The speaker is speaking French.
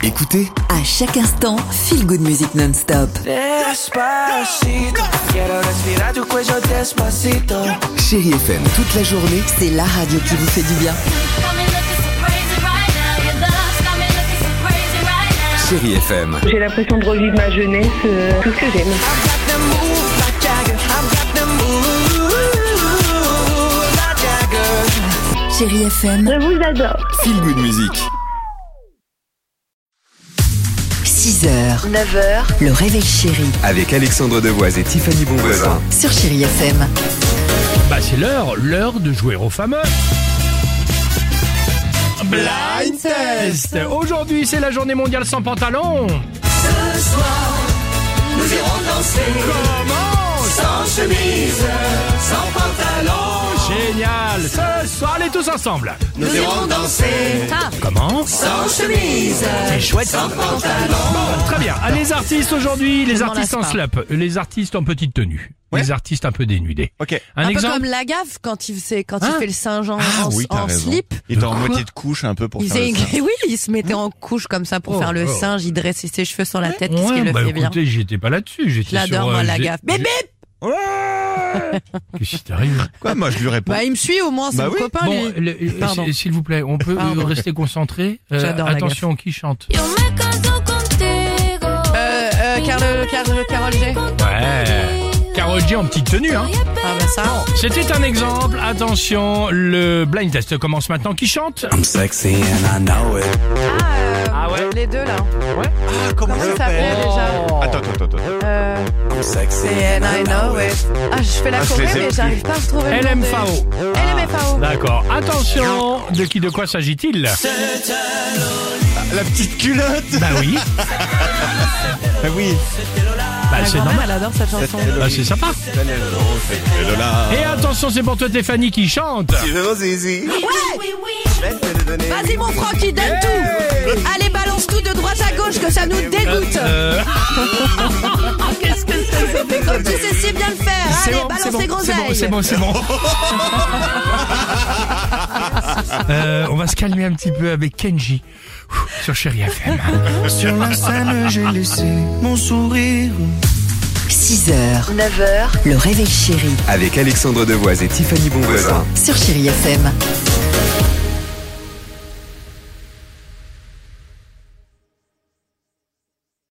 Écoutez, À chaque instant, feel good music non-stop. Despacito, quiero respirar tu cuello despacito. Chérie FM toute la journée. C'est la radio qui vous fait du bien. Chérie FM. J'ai l'impression de revivre ma jeunesse, tout ce que j'aime. I've got them moves like Jagger. I've got them moves like Jagger. Chérie FM, Je vous adore. Feel good music. 6h, 9h, le réveil chéri Avec Alexandre Devoise et Tiffany Bonvoisin. sur Chérie FM. Bah c'est l'heure de jouer au fameux Blind Test. Aujourd'hui c'est la journée mondiale sans pantalon. Ce soir, nous irons danser. Comment? Sans chemise, sans pantalon. Génial. Ce soir, allez tous ensemble. Nous irons danser. Comment? Sans chemise, C'est chouette. sans pantalon. Bon, très bien. Ah, les artistes aujourd'hui, les Je m'en artistes en lasse pas. slip, les artistes en petite tenue, les artistes un peu dénudés. Ok. Un Un peu exemple? comme Lagaffe quand il fait le singe en Oui, t'as raison. slip. Il était en moitié de couche un peu pour Il faire le faisait, singe. oui, il se mettait en couche comme ça pour Oh, faire le oh. singe. Il dressait ses cheveux sur la tête. Qu'est-ce Ouais, qu'il le bah fait bien. écoutez, j'étais pas là-dessus. Je J'étais sur. l'adore, moi, Lagaffe. Bip, bip. Qu'est-ce qui t'arrive? Quoi, moi je lui réponds. Bah, il me suit au moins, c'est Bah mon oui. copain, Bon, lui. Pardon. s'il vous plaît, on peut Pardon. rester concentré. J'adore Attention, qui chante? Carole G. Ouais. Karol G en petite tenue, hein. Ah bah ça. C'était un exemple. Attention, le blind test commence maintenant. Qui chante? I'm sexy and I know it. Ah ouais. Les deux là. Ah, comment Ça s'appelait déjà. Attends. I'm sexy And I know it. Ah, je fais la Ah, je choré, les ai mais plus. j'arrive pas à retrouver le nom des- LMFAO. LMFAO. D'accord. Attention, de quoi s'agit-il? La petite culotte. Bah oui. Ah oui. Bah Ma c'est grand-mère, normal. elle adore cette chanson. Bah c'est sympa. Et Lola. Et attention, c'est pour toi Stéphanie qui chante. Vas-y mon Francky, donne tout. Allez, balance tout de droite à gauche que ça nous dégoûte. Qu'est-ce que c'est? Comme tu sais si bien le faire. Allez, balance tes groseilles. c'est bon. On va se calmer un petit peu avec Kenji sur Chérie FM. Sur la scène, j'ai laissé mon sourire. 6h, 9h, le réveil chéri Avec Alexandre Devoise et Tiffany Bonvoisin. sur Chérie FM.